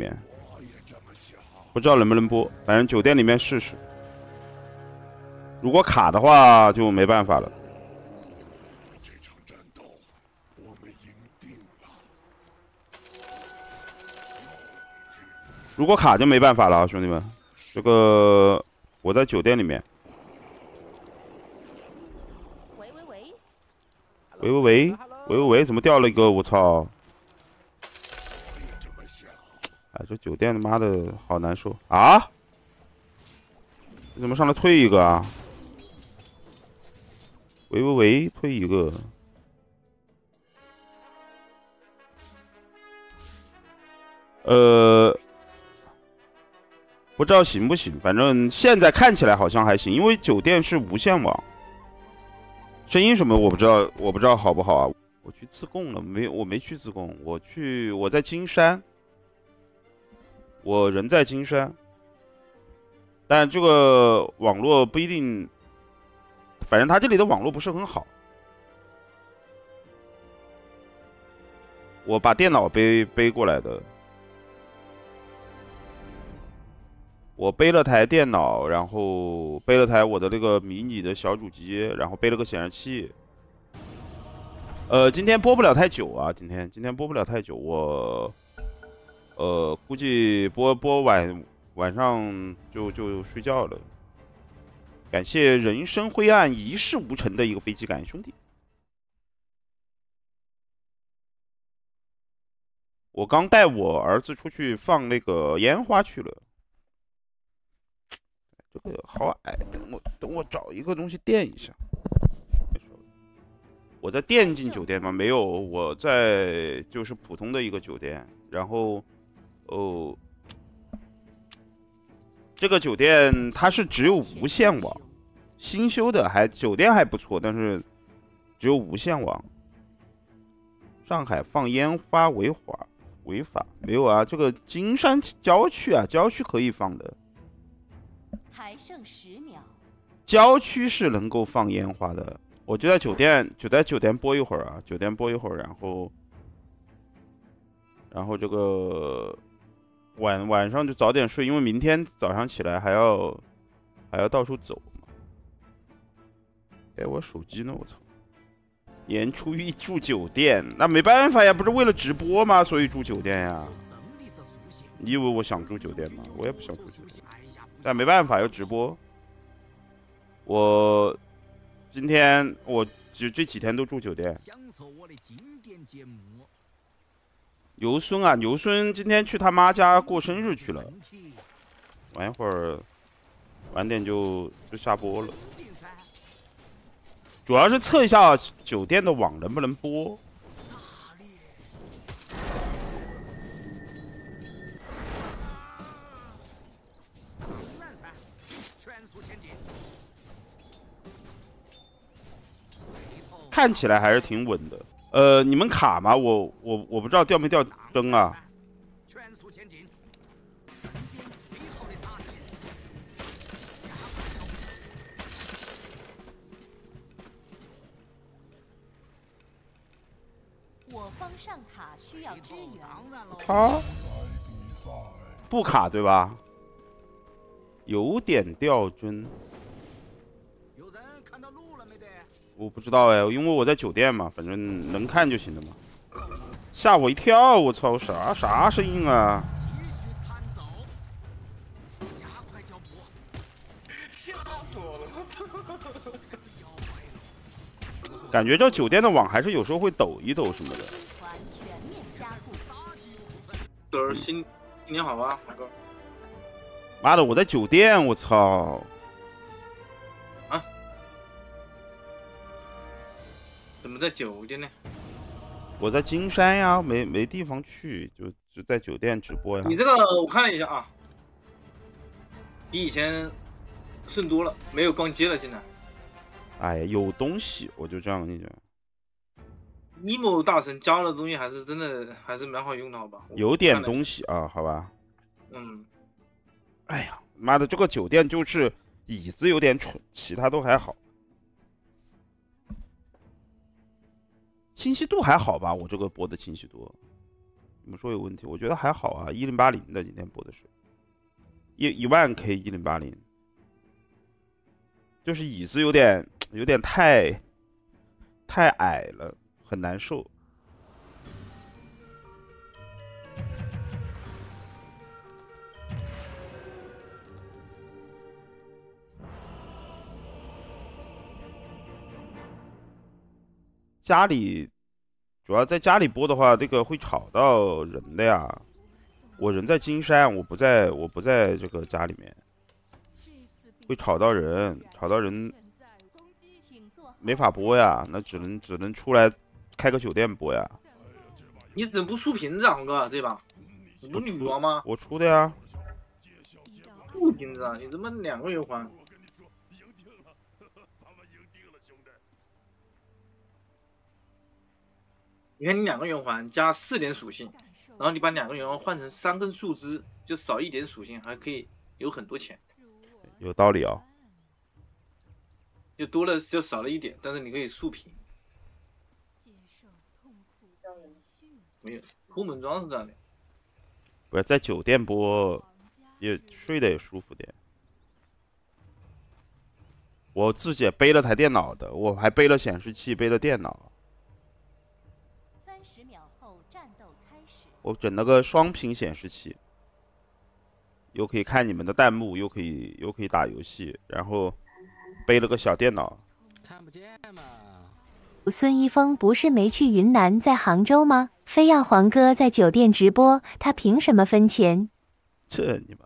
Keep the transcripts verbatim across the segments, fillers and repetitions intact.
面，不知道能不能播，反正酒店里面试试。如果卡的话就没办法了。 这场战斗我们赢定了。 如果卡就没办法了啊，兄弟们。这个我在酒店里面。 喂喂喂， 喂喂喂喂喂喂，怎么掉了一个？我操！哎，这酒店他妈的好难受啊！你怎么上来退一个啊？喂喂喂，退一个。呃，不知道行不行，反正现在看起来好像还行，因为酒店是无线网。声音什么我不知道，我不知道好不好啊？我去自贡了，没有，我没去自贡，我去我在金山，我人在金山，但这个网络不一定，反正他这里的网络不是很好。我把电脑背背过来的，我背了台电脑，然后背了台我的那个迷你的小主机，然后背了个显示器。呃，今天播不了太久啊，今天今天播不了太久，我呃估计播播晚晚上就就睡觉了。感谢人生灰暗一事无成的一个飞机感兄弟。我刚带我儿子出去放那个烟花去了。这个好矮，等我等我找一个东西垫一下。我在电竞酒店吗？没有，我在就是普通的一个酒店。然后，哦，这个酒店它是只有无线网，新修的，还酒店还不错，但是只有无线网。上海放烟花违法违法没有啊？这个金山郊区啊，郊区可以放的。 还剩十秒。 郊区是能够放烟花的。我就在酒店，就在酒店播一会儿啊，酒店播一会儿，然后，然后这个晚晚上就早点睡，因为明天早上起来还要还要到处走。哎，我手机呢？我操！演出一住酒店，那没办法呀，不是为了直播吗？所以住酒店呀。你以为我想住酒店吗？我也不想住酒店，但没办法要直播。我。今天我就这几天都住酒店。牛孙啊，牛孙今天去他妈家过生日去了，玩一会儿，晚点就就下播了。主要是测一下酒店的网能不能播。看起来还是挺稳的。呃，你们卡吗？我我我不知道掉没掉灯啊。 我方上卡需要支援。 操！不卡对吧？有点掉帧。我不知道哎，因为我在酒店嘛，反正能看就行了嘛。吓我一跳，我操，啥啥声音啊？ 吓死我了！ 感觉这酒店的网还是有时候会抖一抖什么的。 豆儿新新年好啊，frank哥！ 妈的，我在酒店，我操！ 啊？怎么在酒店呢？ 我在金山呀，没没地方去，就就在酒店直播呀。 你这个我看了一下啊，比以前顺多了，没有逛街了，竟然。 哎呀，有东西，我就这样跟你讲。 尼莫大神教的东西还是真的还是蛮好用的，好吧？ 有点东西啊，好吧。 嗯。 哎呀，妈的，这个酒店就是椅子有点蠢，其他都还好。清晰度还好吧？我这个播的清晰度， 你们说有问题？我觉得还好啊，一零八零的今天播的是，一一万 K 一零八零，就是椅子有点有点太太矮了，很难受。家里主要在家里播的话，这个会吵到人的呀。我人在金山，我不在，我不在这个家里面，会吵到人，吵到人没法播呀。那只能只能出来开个酒店播呀。 你怎么不竖屏子啊，黄哥？这把你不女王吗？ 我出的呀。 竖屏子啊！你怎么两个圆环？你看你两个圆环加四点属性，然后你把两个圆环换成三根树枝，就少一点属性，还可以有很多钱。 有道理啊。 就多了就少了一点，但是你可以竖屏。没有，抠门庄是这样的。 不是在酒店播，也睡得也舒服点。我自己也背了台电脑的，我还背了显示器，背了电脑。 三十秒后战斗开始。 我整了个双屏显示器，又可以看你们的弹幕，又可以又可以打游戏，然后背了个小电脑。 看不见嘛。 孙一峰不是没去云南，在杭州吗？非要黄哥在酒店直播，他凭什么分钱？ 这你妈！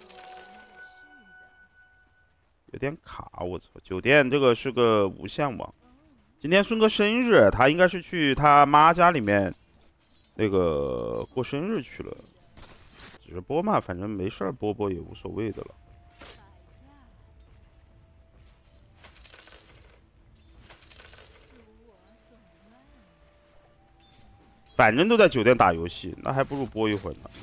有点卡，我操！酒店这个是个无线网。今天孙哥生日，他应该是去他妈家里面那个过生日去了。直播嘛，反正没事儿播播也无所谓的了。反正都在酒店打游戏，那还不如播一会儿呢，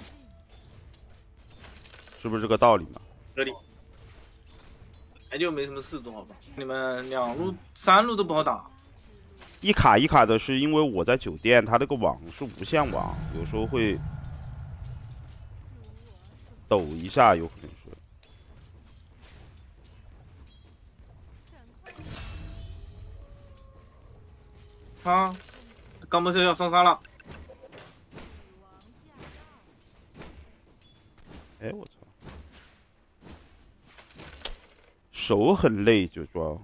是不是这个道理嘛？ 合理。哎，就没什么事做，好吧？你们两路、三路都不好打。 一卡一卡的是因为我在酒店，它这个网是无线网，有时候会抖一下，有可能是。 啊，钢波车要上山了。 哎，我操！手很累，就装。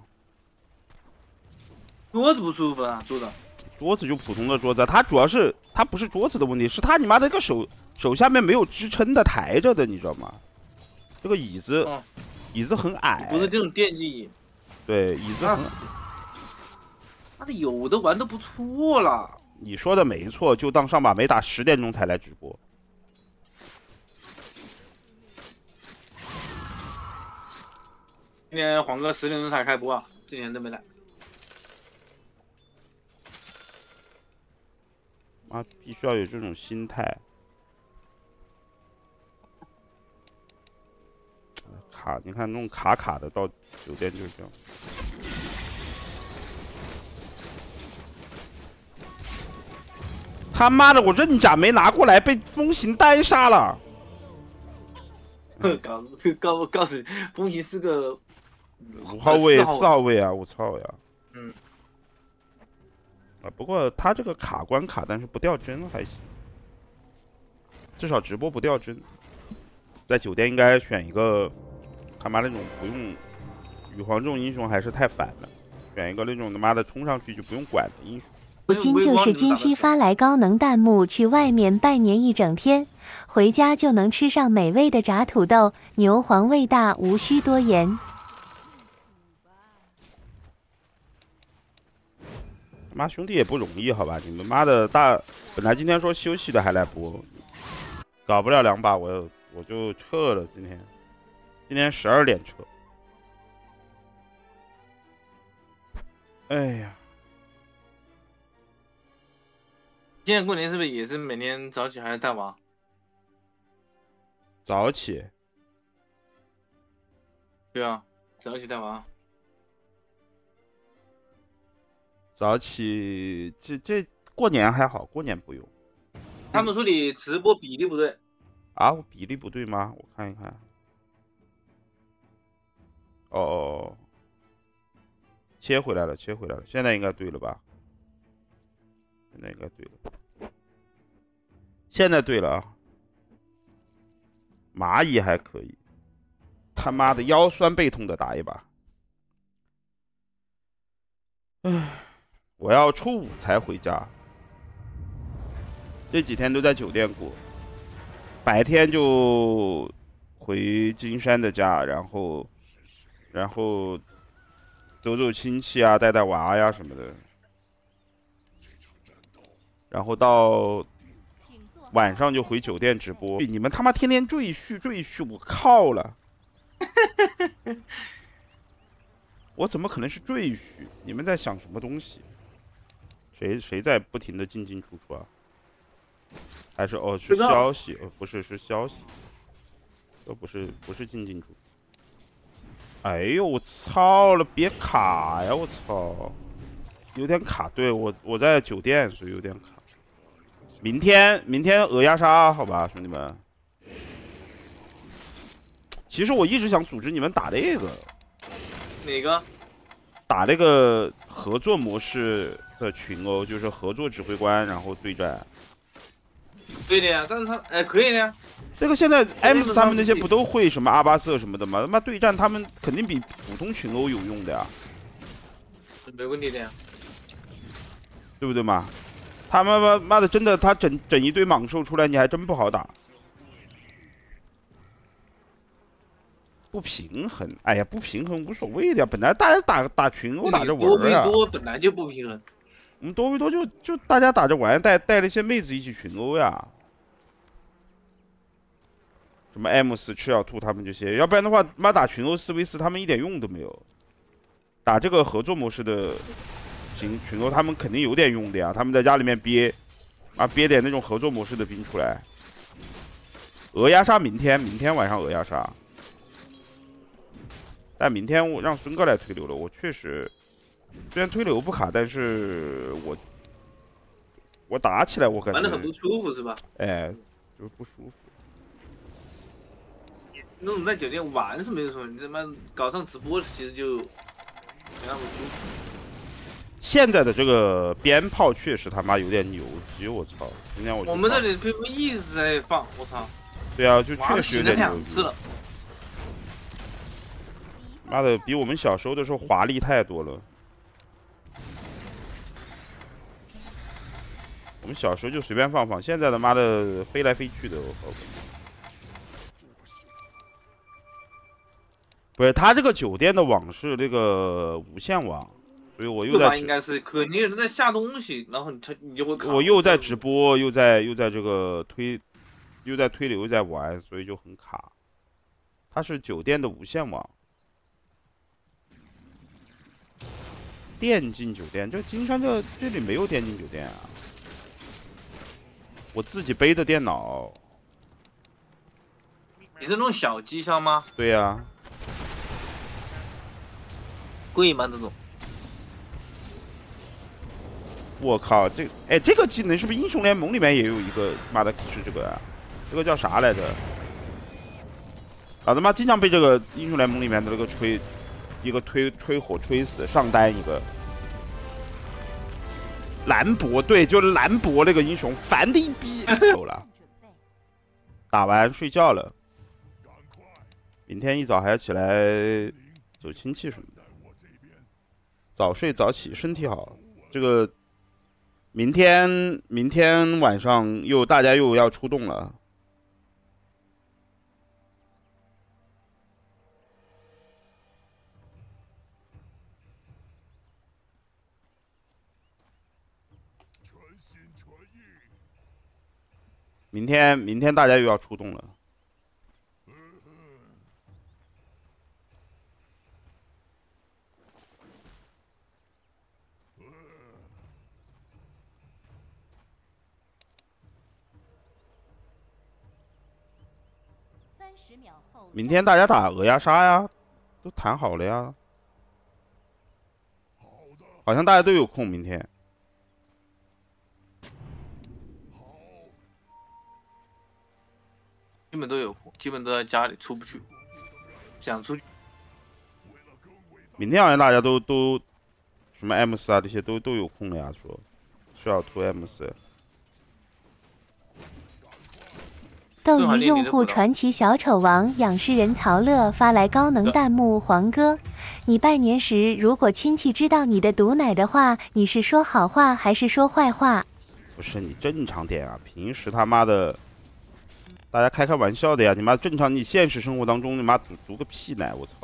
桌子不舒服啊，桌子。 桌子就普通的桌子，它主要是它不是桌子的问题，是它你妈那个手手下面没有支撑的抬着的，你知道吗？这个椅子， 哦、 椅子很矮。 不是这种电竞椅。 对，椅子很矮。 妈的，有的玩的不错了。 你说的没错，就当上把没打十点钟才来直播。 今天黄哥十点钟才开播啊，之前都没来。 妈，必须要有这种心态。卡，你看那种卡卡的，到酒店就是这样。他妈的，我刃甲没拿过来，被风行单杀了。 告告告诉你，风行是个五号位、四号位啊！我操呀！ 嗯。 啊，不过他这个卡关卡，但是不掉帧还行，至少直播不掉帧。在酒店应该选一个他妈那种不用羽皇这种英雄还是太烦了，选一个那种他妈的冲上去就不用管的英雄。 如今就是金熙发来高能弹幕，去外面拜年一整天，回家就能吃上美味的炸土豆，牛黄味大，无需多言。 妈兄弟也不容易，好吧？你们妈的大，本来今天说休息的还来播，搞不了两把我我就撤了。今天，今天十二点撤。哎呀。 今年过年是不是也是每天早起还是带娃？ 早起。 对啊，早起带娃。 早起，这这过年还好，过年不用。 他们说你直播比例不对啊，我比例不对吗？我看一看。哦哦哦，切回来了，切回来了，现在应该对了吧？现在应该对了，现在对了啊。蚂蚁还可以，他妈的腰酸背痛的打一把。唉，我要初五才回家，这几天都在酒店过，白天就回金山的家，然后，然后走走亲戚啊，带带娃呀什么的，然后到晚上就回酒店直播。你们他妈天天赘婿赘婿，我靠了！我怎么可能是赘婿？你们在想什么东西？谁谁在不停的进进出出啊？还是哦是消息？呃不是是消息，这不是不是进进出出。哎呦我操了！别卡呀！我操，有点卡。对我我在酒店，所以有点卡。明天明天鹅鸭杀，好吧，兄弟们。其实我一直想组织你们打这个。 哪个？ 打那个合作模式的群殴，就是合作指挥官，然后对战。 对的呀，但是他哎可以的呀。 这个现在 M S 他们那些不都会什么阿巴瑟什么的吗？他妈对战他们肯定比普通群殴有用的呀， 没问题的呀， 对不对嘛？他妈妈妈的真的，他整整一堆蟒兽出来，你还真不好打。不平衡，哎呀，不平衡无所谓的呀，本来大家打打群殴打着玩儿啊。多 v 多本来就不平衡， 我们多 v 多就就大家打着玩，带带了一些妹子一起群殴呀。什么 M 四、赤小兔他们这些，要不然的话，妈打群殴四 v 四，他们一点用都没有。打这个合作模式的群群殴，他们肯定有点用的呀。他们在家里面憋，啊憋点那种合作模式的兵出来。鹅鸭杀明天，明天晚上鹅鸭杀。但明天我让孙哥来推流了，我确实虽然推流不卡，但是我我打起来我感觉玩的很不舒服是吧？ 哎，就是不舒服。 那种在酒店玩是没有什么，你他妈搞上直播其实就没那么舒服。 现在的这个鞭炮确实他妈有点牛逼，我操！今天我我们这里 P V 一直在放，我操！ 对啊，就确实有点牛逼。 了。 妈的，比我们小时候的时候华丽太多了。我们小时候就随便放放，现在的妈的飞来飞去的，我靠！不是，他这个酒店的网是那个无线网，所以我又在应该是肯定有人在下东西，然后你你就会卡。 我又在直播，又在又在这个推，又在推流，又在玩，所以就很卡。它是酒店的无线网。电竞酒店，这金山这这里没有电竞酒店啊！我自己背的电脑。 你是那种小机箱吗？ 对呀、啊。 贵吗？这种？ 我靠，这哎，这个技能是不是英雄联盟里面也有一个？妈的，是这个啊？这个叫啥来着？老他妈经常被这个英雄联盟里面的那个吹。一个推吹火吹死上单一个兰博，对，就是兰博那个英雄，烦的一逼。够了，打完睡觉了，明天一早还要起来走亲戚什么的，早睡早起，身体好。这个明天明天晚上又大家又要出动了。明天，明天大家又要出动了。明天大家打鹅鸭杀呀，都谈好了呀。好像大家都有空，明天。 基本都有空，基本都在家里出不去，想出去。 明天好像大家都都什么 M 四啊这些都都有空了呀，说是要推 M 四。 斗鱼用户传奇小丑王仰视人曹乐发来高能弹幕：黄哥，你拜年时如果亲戚知道你的毒奶的话，你是说好话还是说坏话？ 不是你正常点啊，平时他妈的大家开开玩笑的呀，你妈正常你现实生活当中你妈毒毒个屁奶，我操！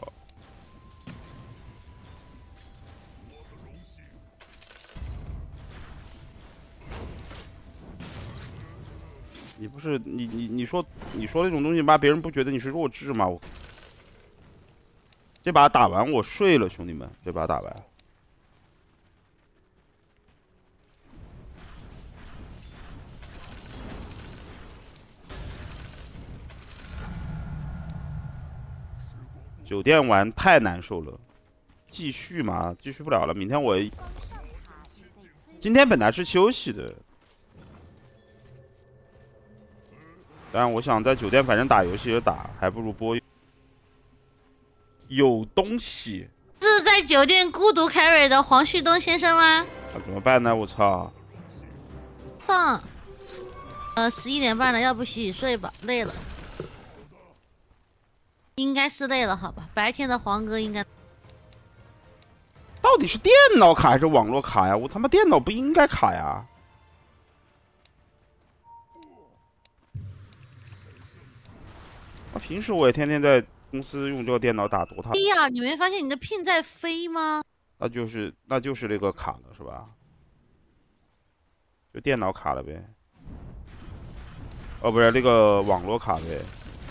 你不是你你你说你说那种东西，妈别人不觉得你是弱智吗？我这把打完我睡了，兄弟们，这把打完。酒店玩太难受了，继续嘛，继续不了了。明天我今天本来是休息的。但我想在酒店，反正打游戏也打，还不如播。有东西是在酒店孤独 carry 的黄旭东先生吗？ 那怎么办呢？我操！ 放，呃，十一点半了，要不洗洗睡吧，累了。应该是累了，好吧？白天的黄哥应该。 到底是电脑卡还是网络卡呀？我他妈电脑不应该卡呀！那平时我也天天在公司用这个电脑打多塔。 哎呀，你没发现你的 pin 在飞吗？ 那就是那就是那个卡了是吧？就电脑卡了呗。哦，不是那个网络卡呗。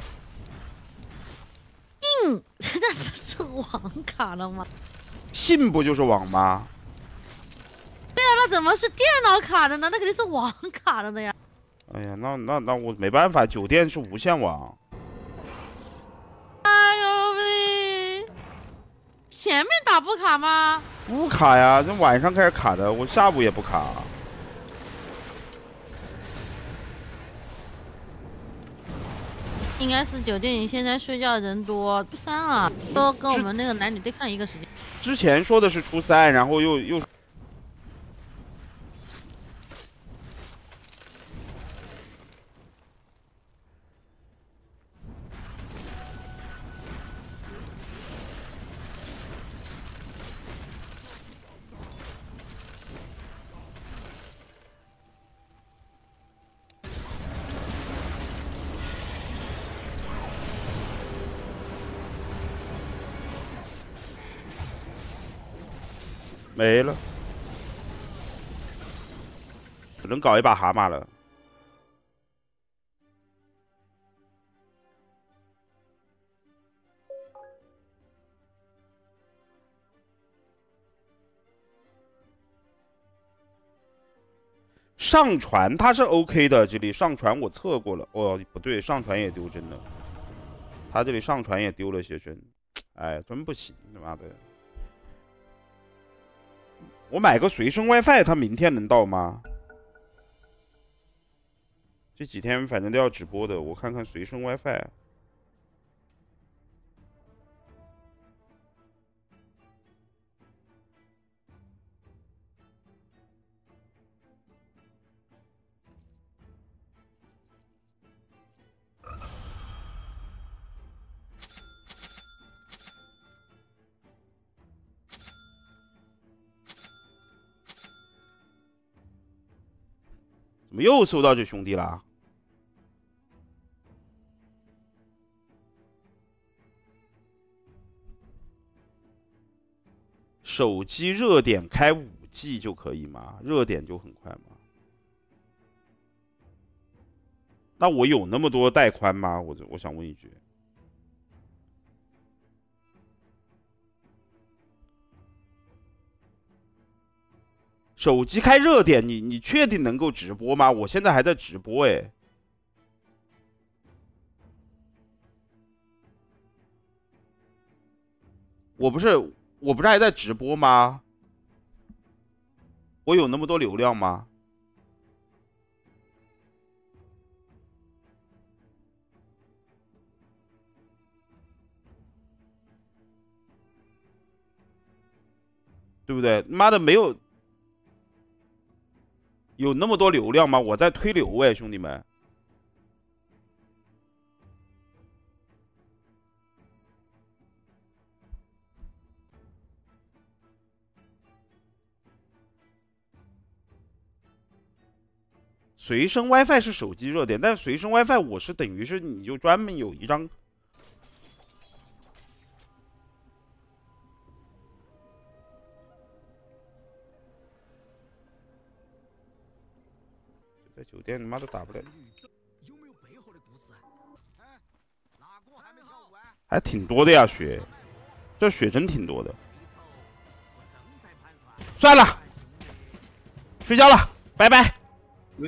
嗯，那不是网卡了吗？ 信不就是网吗？ 对啊，那怎么是电脑卡的呢？那肯定是网卡了的呀。 哎呀，那那那我没办法，酒店是无线网。 哎呦喂！前面打不卡吗？ 不卡呀，这晚上开始卡的，我下午也不卡。 应该是酒店里现在睡觉人多，初三啊，都跟我们那个男女对抗一个时间。 之前说的是初三，然后又又。没了，只能搞一把蛤蟆了。上传它是 OK 的，这里上传我测过了。哦，不对，上传也丢帧了。他这里上传也丢了些帧，哎，真不行，他妈的！我买个随身 WiFi， 它明天能到吗？这几天反正都要直播的，我看看随身 WiFi。怎么又搜到这兄弟啦？手机热点开五 G 就可以吗？热点就很快吗？那我有那么多带宽吗？我我想问一句。手机开热点，你你确定能够直播吗？我现在还在直播哎。我不是我不是还在直播吗？我有那么多流量吗？ 对不对？妈的，没有有那么多流量吗？我在推流哎，兄弟们。随身 WiFi 是手机热点，但随身 WiFi 我是等于是你就专门有一张。在酒店他妈都打不了。还挺多的呀，血，这血真挺多的。算了，睡觉了，拜拜。